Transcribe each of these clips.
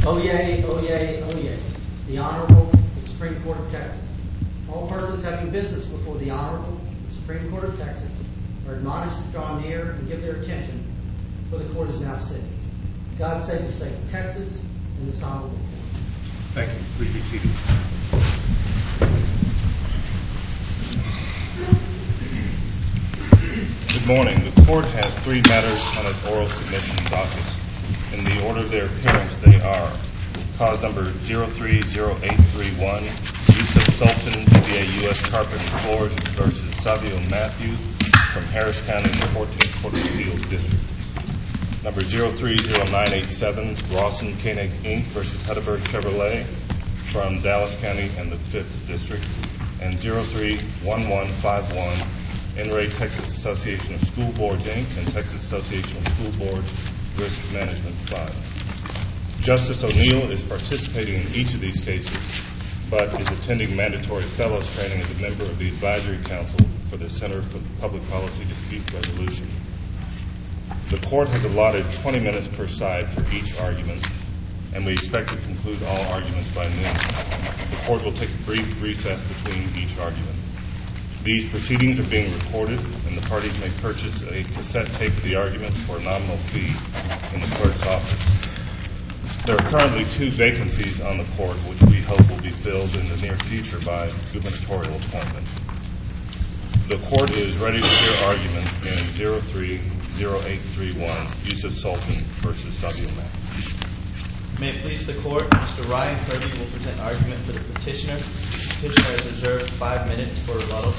Oyez, oyez, oyez. The Honorable Supreme Court of Texas. All persons having business before the Honorable Supreme Court of Texas are admonished to draw near and give their attention, for the court is now sitting. God save the state of Texas and this honorable court. Thank you. Please be seated. Good morning. The court has 3 matters on its oral submission docket. In the order of their appearance, they are cause number 030831, Yusuf Sultan, DBA U.S. Carpet and Floors versus Savio Matthew from Harris County in the 14th Court of Appeals District. Number 030987, Rawson Koenig Inc. versus Hedberg Chevrolet from Dallas County and the 5th District. And 031151, NRA Texas Association of School Boards Inc. and Texas Association of School Boards Risk Management Fund. Justice O'Neill is participating in each of these cases, but is attending mandatory fellows training as a member of the Advisory Council for the Center for Public Policy Dispute Resolution. The court has allotted 20 minutes per side for each argument, and we expect to conclude all arguments by noon. The court will take a brief recess between each argument. These proceedings are being recorded, and the parties may purchase a cassette tape of the argument for a nominal fee in the clerk's office. There are currently 2 vacancies on the court, which we hope will be filled in the near future by gubernatorial appointment. The court is ready to hear argument in 030831, Yusuf Sultan versus Savio Matthew. May it please the court, Mr. Ryan Kirby will present argument for the petitioner. The petitioner has reserved 5 minutes for rebuttal.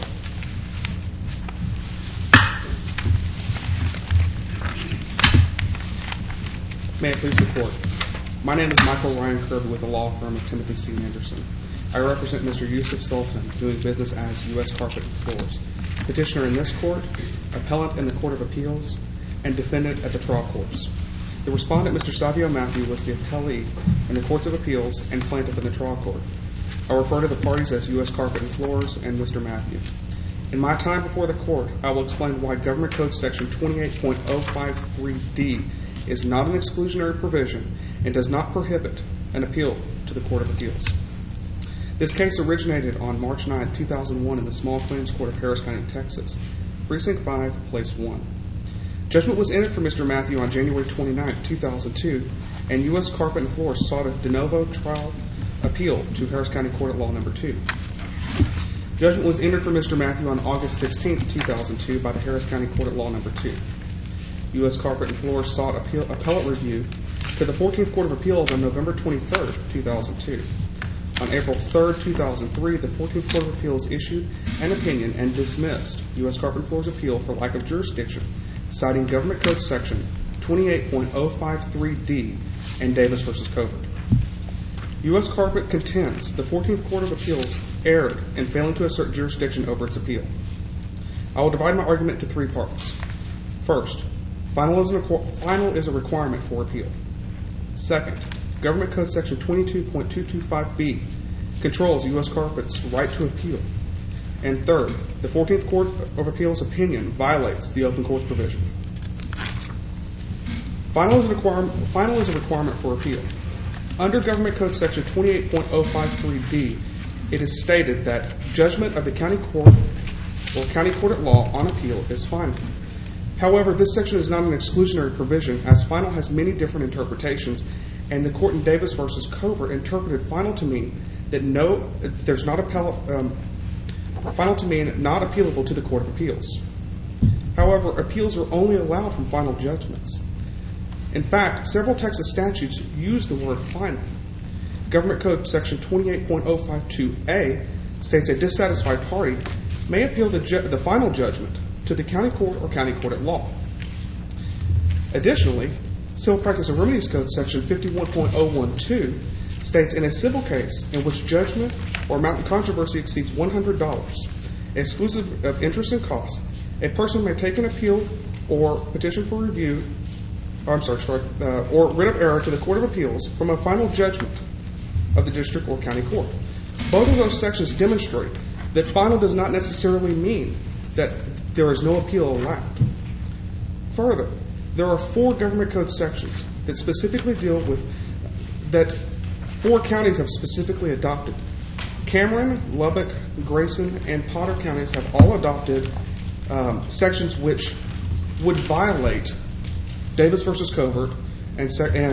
May it please the court. My name is Michael Ryan Kirby with the law firm of Timothy C. Anderson. I represent Mr. Yusuf Sultan, doing business as U.S. Carpet and Floors, petitioner in this court, appellant in the Court of Appeals, and defendant at the trial courts. The respondent, Mr. Savio Matthew, was the appellee in the Courts of Appeals and plaintiff in the trial court. I refer to the parties as U.S. Carpet and Floors and Mr. Matthew. In my time before the court, I will explain why Government Code Section 28.053D is not an exclusionary provision and does not prohibit an appeal to the Court of Appeals. This case originated on March 9, 2001 in the Small Claims Court of Harris County, Texas, Precinct 5, Place 1. Judgment was entered for Mr. Matthew on January 29, 2002, and U.S. Carpet and Floors sought a de novo trial appeal to Harris County Court at Law No. 2. Judgment was entered for Mr. Matthew on August 16, 2002 by the Harris County Court at Law No. 2. U.S. Carpet and Floors sought appellate review to the 14th Court of Appeals on November 23, 2002. On April 3, 2003, the 14th Court of Appeals issued an opinion and dismissed U.S. Carpet and Floors' appeal for lack of jurisdiction, citing Government Code Section 28.053D and Davis v. Covert. U.S. Carpet contends the 14th Court of Appeals erred in failing to assert jurisdiction over its appeal. I will divide my argument into 3 parts. First, final is a requirement for appeal. Second, Government Code Section 22.225B controls U.S. Carpet's right to appeal. And third, the 14th Court of Appeals opinion violates the open courts provision. Final is a requirement for appeal. Under Government Code Section 28.053D, it is stated that judgment of the county court or county court at law on appeal is final. However, this section is not an exclusionary provision, as final has many different interpretations, and the court in Davis v. Covert interpreted final to mean that final to mean not appealable to the Court of Appeals. However, appeals are only allowed from final judgments. In fact, several Texas statutes use the word final. Government Code Section 28.052A states a dissatisfied party may appeal the final judgment to the county court or county court at law. Additionally, Civil Practice and Remedies Code Section 51.012 states in a civil case in which judgment or amount in controversy exceeds $100, exclusive of interest and costs, a person may take an appeal or petition for review, or writ of error to the Court of Appeals from a final judgment of the district or county court. Both of those sections demonstrate that final does not necessarily mean that there is no appeal allowed. Further, there are 4 Government Code sections that specifically deal with that 4 counties have specifically adopted. Cameron, Lubbock, Grayson, and Potter counties have all adopted sections which would violate Davis versus Covert and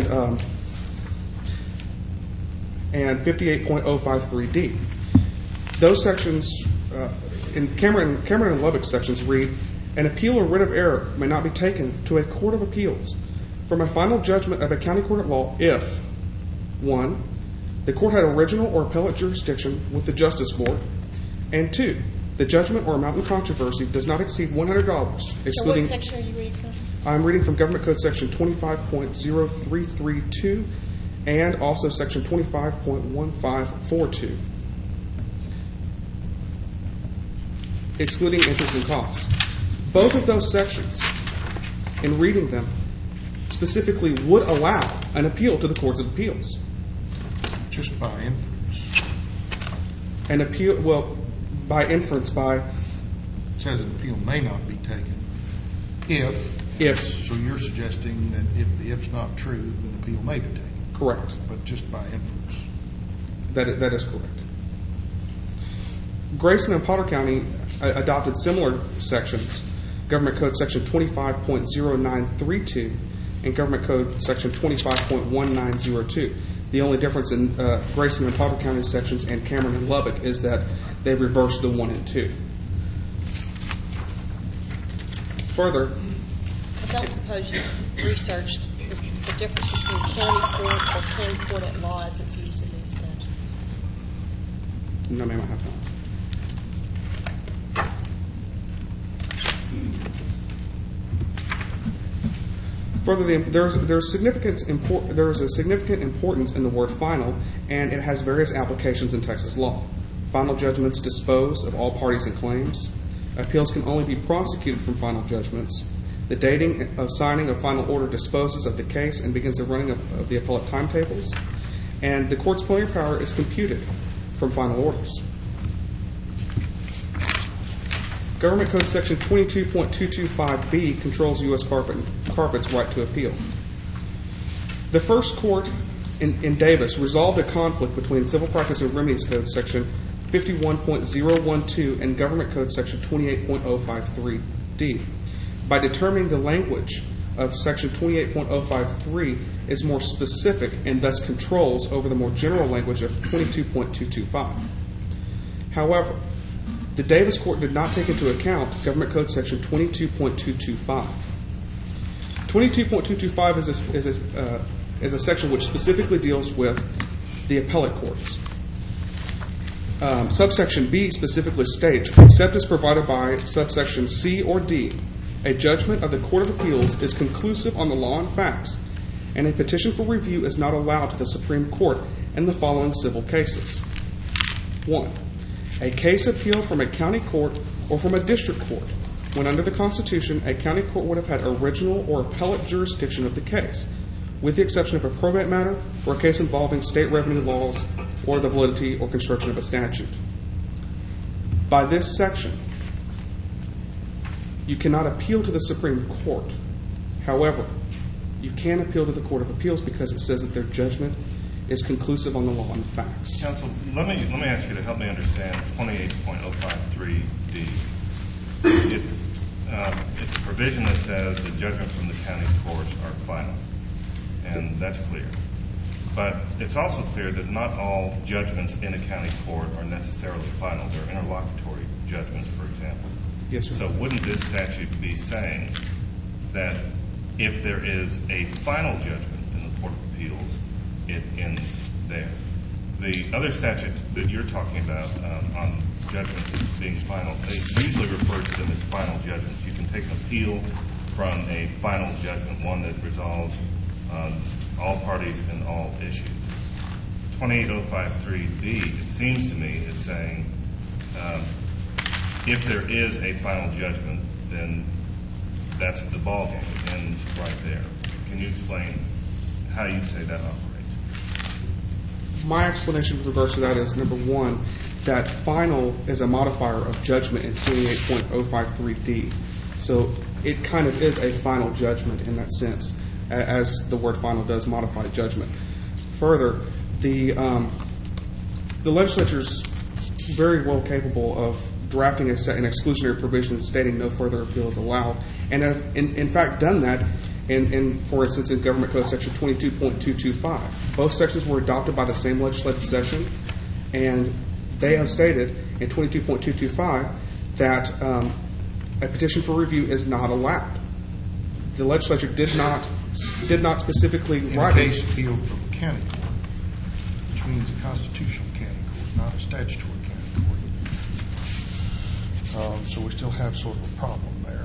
58.053D. Those sections in Cameron and Lubbock sections read, an appeal or writ of error may not be taken to a court of appeals from a final judgment of a county court of law if 1. The court had original or appellate jurisdiction with the Justice Board, and 2. The judgment or amount in controversy does not exceed $100, excluding... So what section are you reading from? I'm reading from Government Code Section 25.0332 and also Section 25.1542, excluding interest and costs. Both of those sections, in reading them, specifically would allow an appeal to the courts of appeals. Just by inference. An appeal, well, by inference, by... It says an appeal may not be taken if. So you're suggesting that if the if's not true, then an appeal may be taken. Correct. But just by inference. That is correct. Grayson and Potter County adopted similar sections, Government Code Section 25.0932 and Government Code Section 25.1902. The only difference in Grayson and Potter County sections and Cameron and Lubbock is that they reversed the 1 and 2. Further, I don't suppose you researched the difference between county court or county court at law as it's used in these statutes. no, ma'am, I have not. Further, there is a significant importance in the word final, and it has various applications in Texas law. Final judgments dispose of all parties and claims. Appeals can only be prosecuted from final judgments. The dating of signing of final order disposes of the case and begins the running of the appellate timetables. And the court's plenary power is computed from final orders. Government Code Section 22.225B controls U.S. Carpet's right to appeal. The first court in Davis resolved a conflict between Civil Practice and Remedies Code Section 51.012 and Government Code Section 28.053D by determining the language of Section 28.053 is more specific and thus controls over the more general language of 22.225. However, the Davis Court did not take into account Government Code Section 22.225. 22.225 is a section which specifically deals with the appellate courts. Subsection B specifically states, except as provided by subsection C or D, a judgment of the Court of Appeals is conclusive on the law and facts, and a petition for review is not allowed to the Supreme Court in the following civil cases. 1. A case appeal from a county court or from a district court, when under the Constitution a county court would have had original or appellate jurisdiction of the case, with the exception of a probate matter or a case involving state revenue laws or the validity or construction of a statute. By this section, you cannot appeal to the Supreme Court. However, you can appeal to the Court of Appeals because it says that their judgment is conclusive on the law and facts. Counsel, let me ask you to help me understand 28.053D. It's a provision that says the judgments from the county courts are final, and that's clear. But it's also clear that not all judgments in a county court are necessarily final. They're interlocutory judgments, for example. Yes, sir. So wouldn't this statute be saying that if there is a final judgment in the Court of Appeals, it ends there? The other statute that you're talking about on judgments being final, they usually refer to them as final judgments. You can take an appeal from a final judgment, one that resolves all parties and all issues. 28.053D, it seems to me, is saying if there is a final judgment, then that's the ballgame. It ends right there. Can you explain how you say that operates? My explanation with regards to that is, number one, that final is a modifier of judgment in 28.053D. So it kind of is a final judgment in that sense, as the word final does modify judgment. further, the legislature's very well capable of drafting an exclusionary provision stating no further appeal is allowed, and have in fact done that for instance, in Government Code Section 22.225. Both sections were adopted by the same legislative session, and they have stated in 22.225 that a petition for review is not allowed. The legislature did not specifically write in a case appealed from a county court, which means a constitutional county court, not a statutory county court. So we still have sort of a problem there.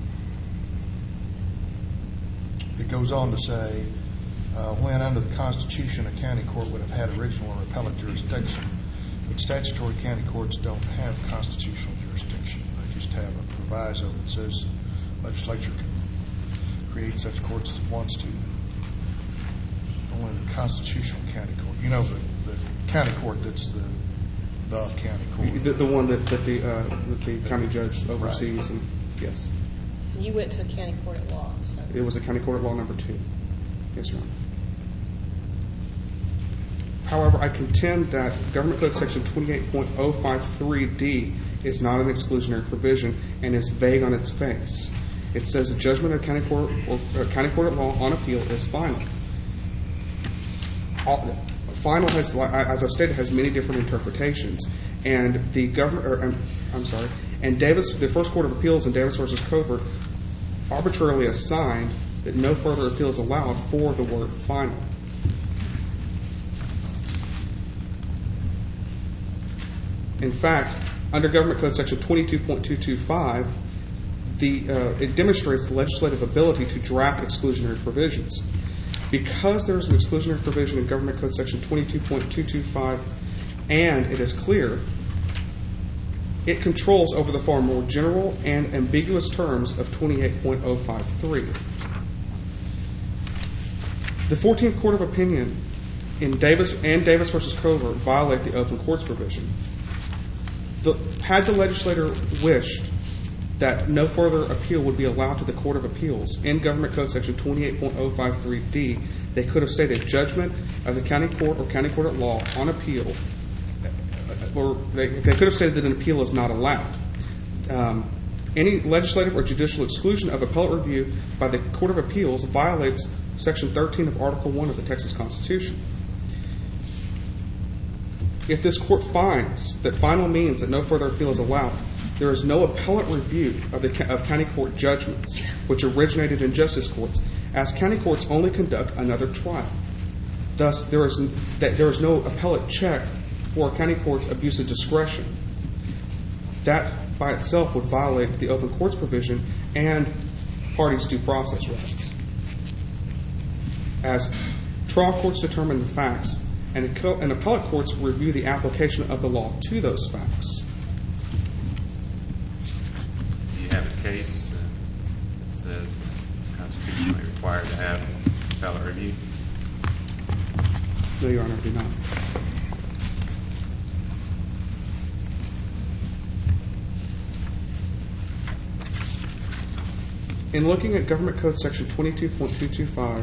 It goes on to say, when under the Constitution a county court would have had original or appellate jurisdiction, but statutory county courts don't have constitutional jurisdiction. They just have a proviso that says the legislature can create such courts as it wants to. Only the constitutional county court, the county court that's the county court, the one that the county judge oversees. Right. And yes, And you went to a county court at law. So. it was a county court at law number 2. Yes, Your Honor. However, I contend that Government Code Section 28.053D is not an exclusionary provision and is vague on its face. It says the judgment of county court or county court at law on appeal is final. Final has, as I've stated, has many different interpretations, and the First Court of Appeals in Davis v. Covert arbitrarily assigned that no further appeal is allowed for the word final. In fact, under Government Code Section 22.225, it demonstrates the legislative ability to draft exclusionary provisions. Because there is an exclusionary provision in Government Code Section 22.225, and it is clear, it controls over the far more general and ambiguous terms of 28.053. The 14th Court of Opinion in Davis v. Covert violate the open courts provision. Had the legislator wished that no further appeal would be allowed to the Court of Appeals in Government Code Section 28.053D, they could have stated judgment of the county court or county court at law on appeal, or they could have stated that an appeal is not allowed. Any legislative or judicial exclusion of appellate review by the Court of Appeals violates Section 13 of Article 1 of the Texas Constitution. If this court finds that final means that no further appeal is allowed, there is no appellate review of county court judgments which originated in justice courts, as county courts only conduct another trial. Thus, there is no appellate check for a county court's abuse of discretion. That by itself would violate the open courts provision and parties' due process rights. As trial courts determine the facts, and appellate courts review the application of the law to those facts. Do you have a case that says it's constitutionally required to have appellate review? No, Your Honor, I do not. In looking at Government Code Section 22.225,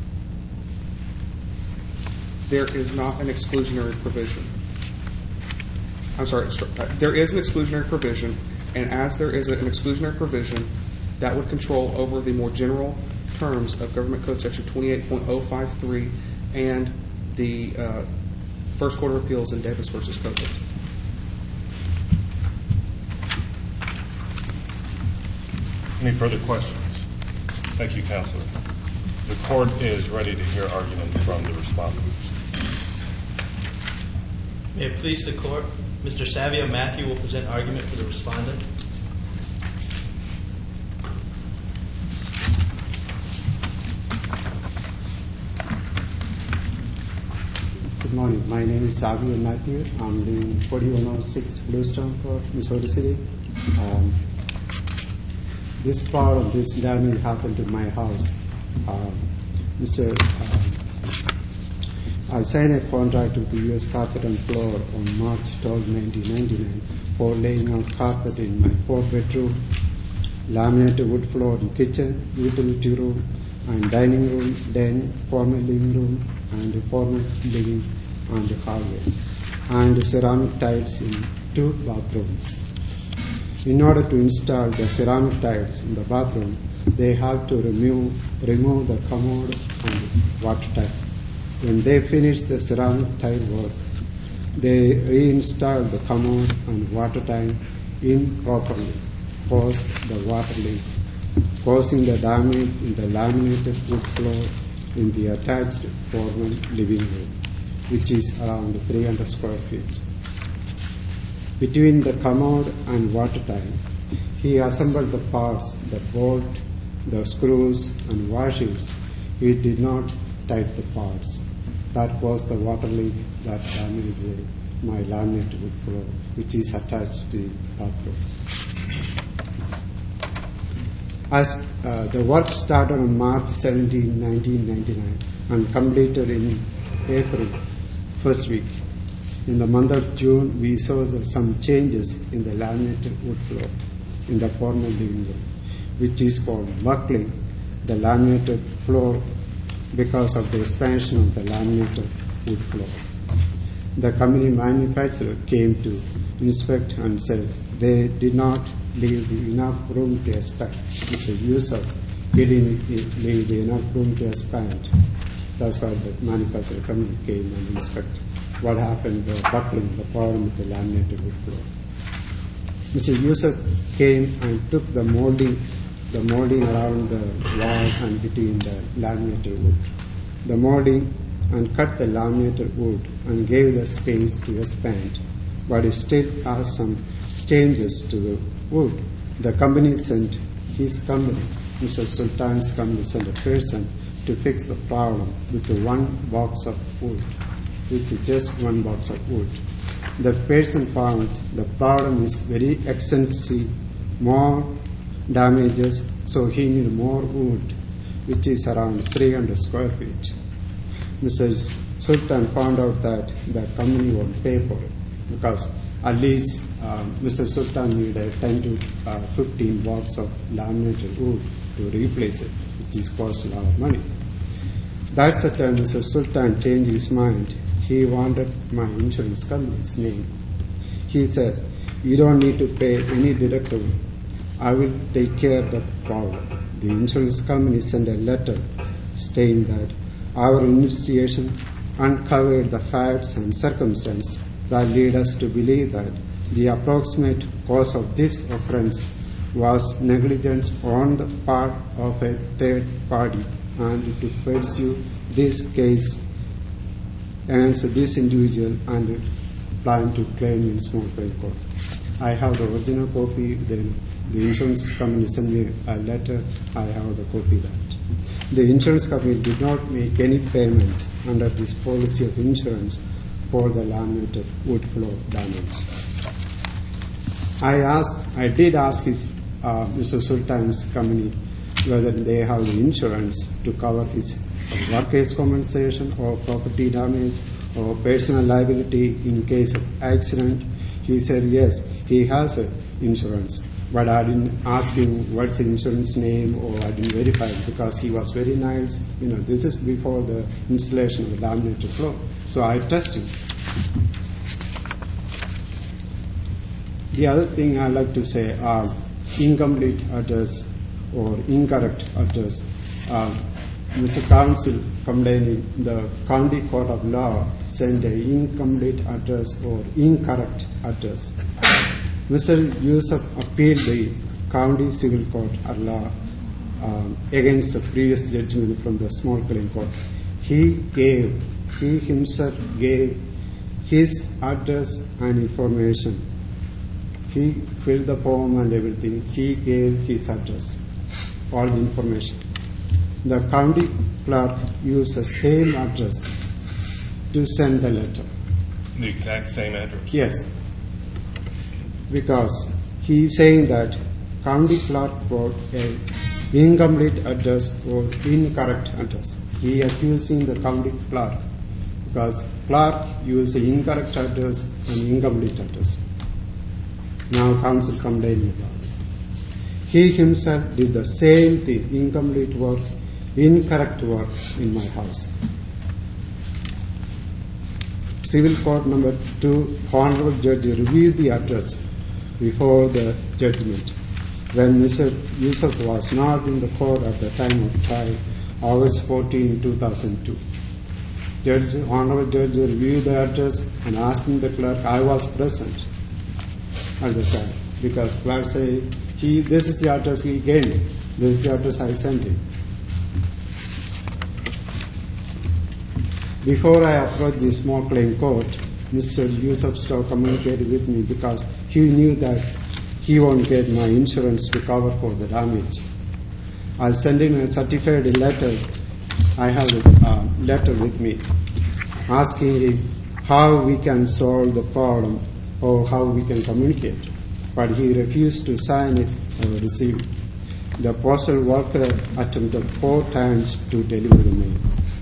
there is not an exclusionary provision. There is an exclusionary provision, and as there is an exclusionary provision, that would control over the more general terms of Government Code Section 28.053 and the First Court of Appeals in Davis v. Covert. Any further questions? Thank you, Counselor. The court is ready to hear arguments from the respondents. May it please the court, Mr. Savio Matthew will present argument for the respondent. Good morning. My name is Savio Matthew. I'm living 4106 Bluestone Court, Missouri City. This part of this damage happened to my house. I signed a contract with the U.S. Carpet and Floor on March 12, 1999 for laying out carpet in my 4-bedroom, laminated wood floor in kitchen, utility room, and dining room, den, former living room, and formal living and hallway, and ceramic tiles in 2 bathrooms. In order to install the ceramic tiles in the bathroom, they have to remove the commode and water tap. When they finish the ceramic tile work, they reinstall the commode and water tank improperly, caused the water leak, causing the damage in the laminated wood floor in the attached formal living room, which is around 300 square feet. Between the commode and water tank, he assembled the parts, the bolt, the screws and washers. He did not tighten the parts. That was the water leak that damaged my laminated wood floor, which is attached to the bathroom. As the work started on March 17, 1999 and completed in April, first week. In the month of June, we saw some changes in the laminated wood floor in the formal living room, which is called buckling the laminated floor because of the expansion of the laminated wood floor. The company manufacturer came to inspect and said they did not leave enough room to expand. Mr. Yusuf, he didn't leave enough room to expand. That's why the manufacturer company came and inspected what happened, the buckling, the problem with the laminated wood floor. Mr. Yusuf came and took the molding around the wall and between the laminated wood. The molding and cut the laminated wood and gave the space to expand, but it still has some changes to the wood. The company sent his company, Mr. Sultan's company, sent a person to fix the problem with one box of wood, with just one box of wood. The person found the problem is very extensive, more damages, so he needed more wood, which is around 300 square feet. Mr. Sultan found out that the company won't pay for it because at least Mr. Sultan needed 10 to 15 boxes of laminated wood to replace it, which is cost a lot of money. That's the time Mr. Sultan changed his mind. He wanted my insurance company's name. He said, "You don't need to pay any deductible. I will take care of the problem." The insurance company sent a letter stating that our investigation uncovered the facts and circumstances that lead us to believe that the approximate cause of this occurrence was negligence on the part of a third party, and to pursue this case against this individual and plan to claim in small claim court. I have the original copy. Then the insurance company sent me a letter. I have the copy of that. The insurance company did not make any payments under this policy of insurance for the laminated wood floor damage. I did ask Mr. Sultan's company whether they have the insurance to cover his workers' compensation or property damage or personal liability in case of accident. He said yes, he has insurance. But I didn't ask him what's the insurance name, or I didn't verify it because he was very nice. This is before the installation of the laminated floor. So I trust him. The other thing I like to say are incomplete address or incorrect address. Mr. Counsel complaining the County Court of Law sent an incomplete address or incorrect address. Mr. Yusuf appealed the County Civil Court of Law against the previous judgment from the small claim court. He himself gave his address and information. He filled the form and everything. He gave his address, all the information. The county clerk used the same address to send the letter. The exact same address? Yes. Because he is saying that county clerk wrote an incomplete address or incorrect address. He accusing the county clerk because clerk used the incorrect address and incomplete address. Now counsel complaining about it. He himself did the same thing, incomplete work, incorrect work in my house. Civil Court number 2, Honorable Judge reviewed the address before the judgment when Mr. Yusuf was not in the court at the time of trial, August 14, 2002. Honorable Judge reviewed the address and asking the clerk, I was present at the time, because clerk say, this is the address he gave me, this is the address I sent him. Before I approached the small claim court, Mr. Yusuf stopped communicating with me because he knew that he won't get my insurance to cover for the damage. I sent him a certified letter. I have a letter with me asking him how we can solve the problem or how we can communicate. But he refused to sign it or receive it. The postal worker attempted 4 times to deliver the mail.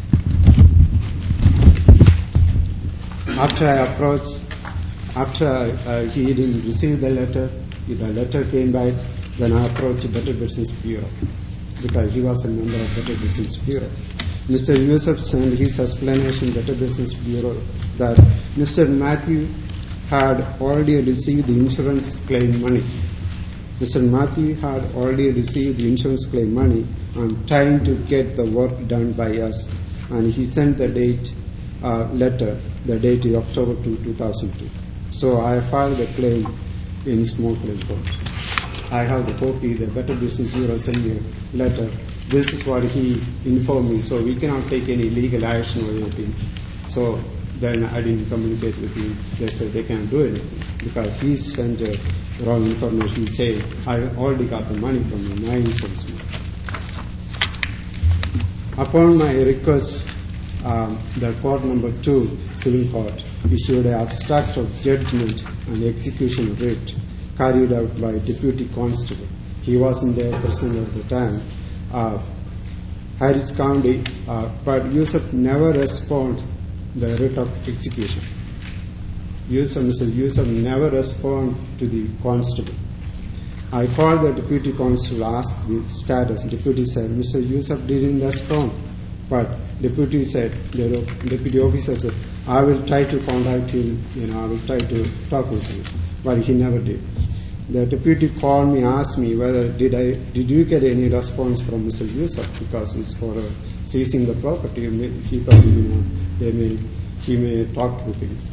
After he didn't receive the letter came back, then I approached Better Business Bureau because he was a member of Better Business Bureau. Mr. Yusuf sent his explanation to Better Business Bureau that Mr. Matthew had already received the insurance claim money. Mr. Matthew had already received the insurance claim money and trying to get the work done by us, and he sent the letter. The date is October 2, 2002. So I filed the claim in small claim court. I have the copy. The Better Business Bureau sent me a letter. This is what he informed me. So we cannot take any legal action or anything. So then I didn't communicate with him. They said they can't do anything because he sent wrong information. He said, I already got the money from my insurance. Upon my request, the court number 2, Civil Court, issued an abstract of judgment and execution writ carried out by Deputy Constable. He wasn't there present at the time. Harris County, but Yusuf never responded the writ of execution. Mr. Yusuf never responded to the constable. I called the Deputy Constable, asked the status. Deputy said, Mr. Yusuf didn't respond. But Deputy officer said, I will try to contact him, I will try to talk with him. But he never did. The deputy called me, asked me whether did you get any response from Mr. Yusuf because it's for seizing the property. He thought he may talk with him.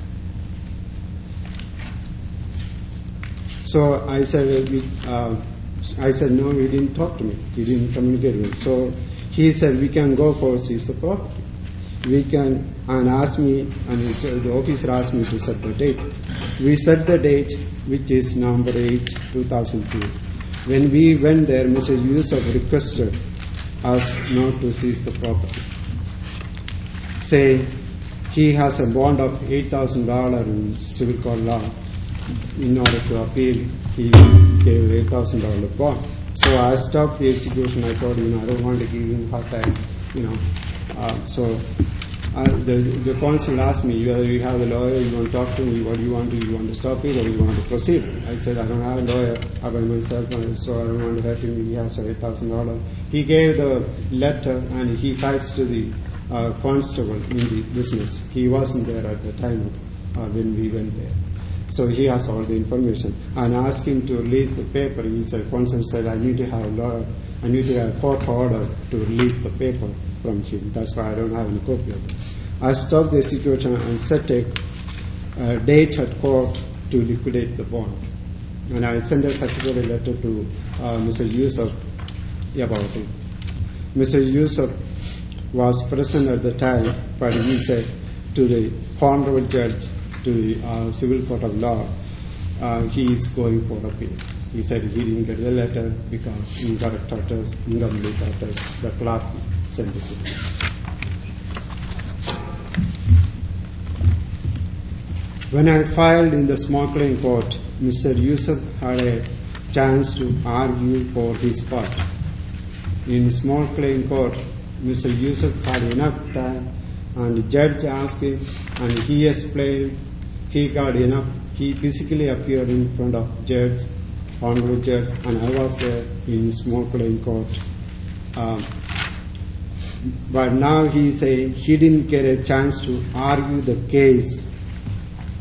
So I said no, he didn't talk to me. He didn't communicate with me. So he said we can go for seize the property. We can, and asked me, and the officer asked me to set the date. We set the date, which is November 8, 2002. When we went there, Mr. Yusuf requested us not to seize the property, saying he has a bond of $8,000 in civil court law. In order to appeal, he gave $8,000 bond. So I stopped the execution. I told him I don't want to give him a hard time, So the consul asked me whether you have a lawyer, you want to talk to me, what do you want to do? You want to stop it or you want to proceed? I said I don't have a lawyer, I by myself, so I don't want to hurt him. He has $8,000. He gave the letter and he faxed to the constable in the business. He wasn't there at the time when we went there. So he has all the information. And I asked him to release the paper. He said, consul said, I need to have a lawyer. I need to have a court order to release the paper from him. That's why I don't have any copy of it. I stopped the execution and set a date at court to liquidate the bond. And I sent a secretary letter to Mr. Yusuf about it. Mr. Yusuf was present at the time, but he said to the honorable judge, to the Civil Court of Law, he is going for appeal. He said he didn't get the letter because incomplete orders, the clerk sent it to him. When I filed in the small claim court, Mr. Yusuf had a chance to argue for his part. In small claim court, Mr. Yusuf had enough time, and the judge asked him, and he explained. He got enough. He physically appeared in front of judge, honorable judge, and I was there in small claim court. But now he is saying he didn't get a chance to argue the case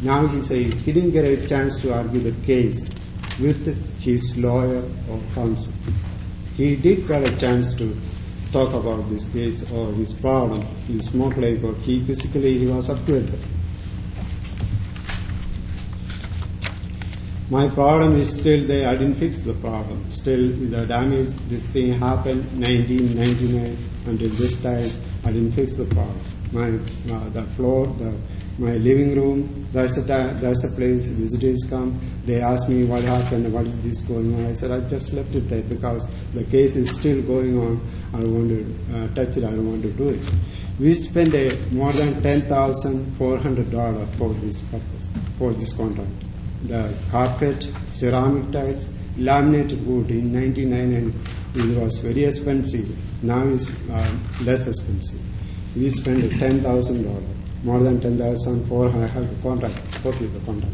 now he say he didn't get a chance to argue the case with his lawyer or counsel. He did get a chance to talk about this case or his problem in smoke lake, or he was upgraded. My problem is still there. I didn't fix the problem. Still, the damage, this thing happened 1999 until this time. I didn't fix the problem. The floor, my living room. There's a place visitors come. They ask me what happened. What is this going on? I said I just left it there because the case is still going on. I don't want to touch it. I don't want to do it. We spent more than $10,400 for this purpose, for this contract. The carpet, ceramic tiles, laminated wood in 1999, and it was very expensive. Now it's less expensive. We spent $10,000, more than $10,400. I have the contract, copy of the contract.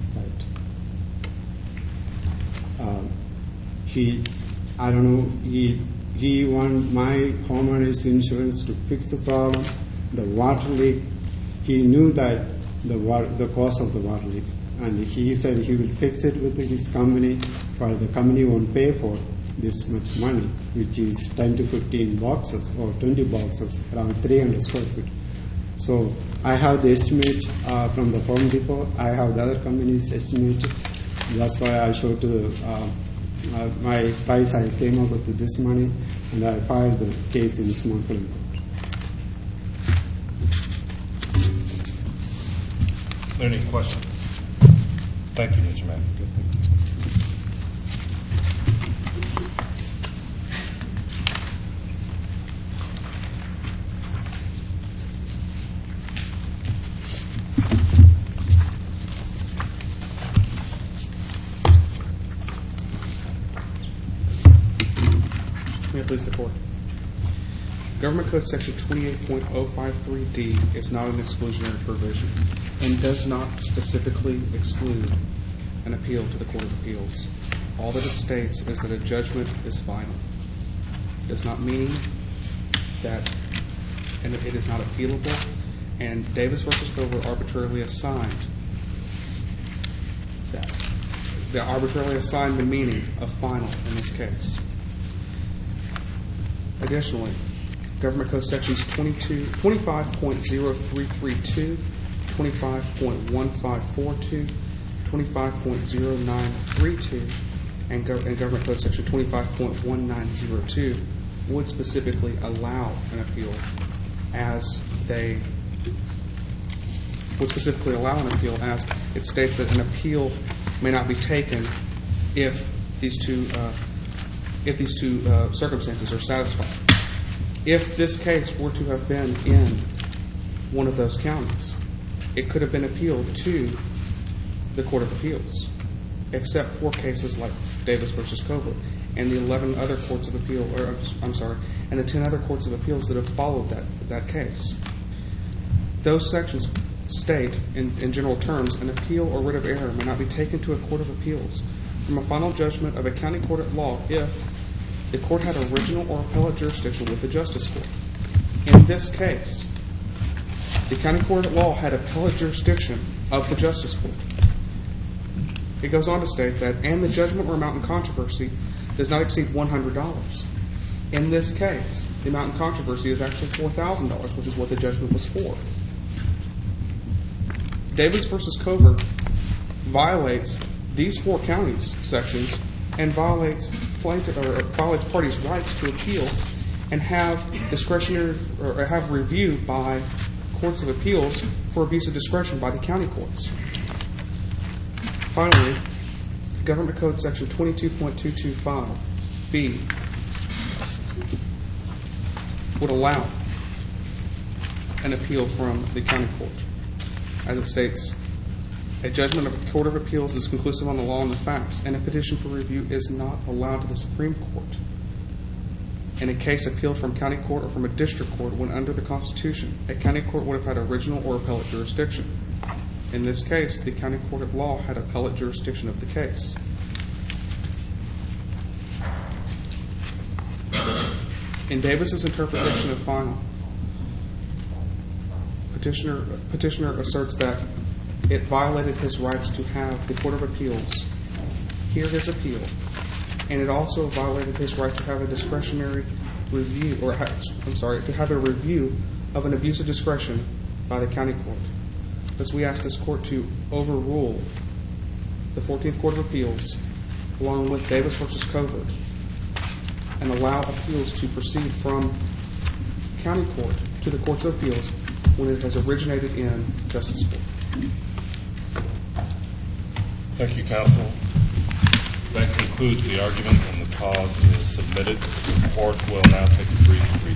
I don't know. He want my homeowner's insurance to fix the problem. The water leak. He knew that the cause of the water leak. And he said he will fix it with his company, but the company won't pay for this much money, which is 10 to 15 boxes or 20 boxes, around 300 square feet. So I have the estimate from the Home Depot. I have the other company's estimate. That's why I showed to my price. I came up with this money, and I filed the case in small claim court. Are there any questions? Thank you, Mr. Matthew. May it please the Court. Government Code Section 28.053D is not an exclusionary provision and does not specifically exclude an appeal to the Court of Appeals. All that it states is that a judgment is final. It does not mean that it is not appealable, and Davis v. Cover arbitrarily assigned that. They arbitrarily assigned the meaning of final in this case. Additionally, Government Code Sections 25.0332, 25.1542, 25.0932, and Government Code Section 25.1902 would specifically allow an appeal as it states that an appeal may not be taken if these two circumstances are satisfied. If this case were to have been in one of those counties, it could have been appealed to the Court of Appeals, except for cases like Davis v. Cover and the 11 other courts of appeal, and the 10 other courts of appeals that have followed that case. Those sections state, in general terms, an appeal or writ of error may not be taken to a Court of Appeals from a final judgment of a county court at law if the court had original or appellate jurisdiction with the Justice Court. In this case, the county court at law had appellate jurisdiction of the Justice Court. It goes on to state that, and the judgment or amount in controversy does not exceed $100. In this case, the amount in controversy is actually $4,000, which is what the judgment was for. Davis v. Cover violates these four counties sections and violates parties' rights to appeal and have discretionary or have review by courts of appeals for abuse of discretion by the county courts. Finally, Government Code Section 22.225B would allow an appeal from the county court. As it states, a judgment of a Court of Appeals is conclusive on the law and the facts, and a petition for review is not allowed to the Supreme Court. In a case appealed from county court or from a district court when under the Constitution, a county court would have had original or appellate jurisdiction. In this case, the county court at law had appellate jurisdiction of the case. In Davis's interpretation of final, petitioner asserts that it violated his rights to have the Court of Appeals hear his appeal, and it also violated his right to have a discretionary review, to have a review of an abuse of discretion by the county court. Thus, we ask this court to overrule the 14th Court of Appeals, along with Davis v. Covert, and allow appeals to proceed from county court to the courts of appeals when it has originated in justice court. Thank you, counsel. That concludes the argument, and the cause is submitted. The court will now take a brief